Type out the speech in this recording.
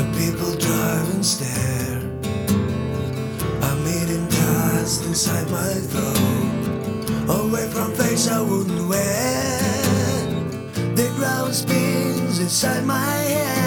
Where people drive and stare. I'm eating dust inside my throat, away from face I wouldn't wear. The ground spins inside my head.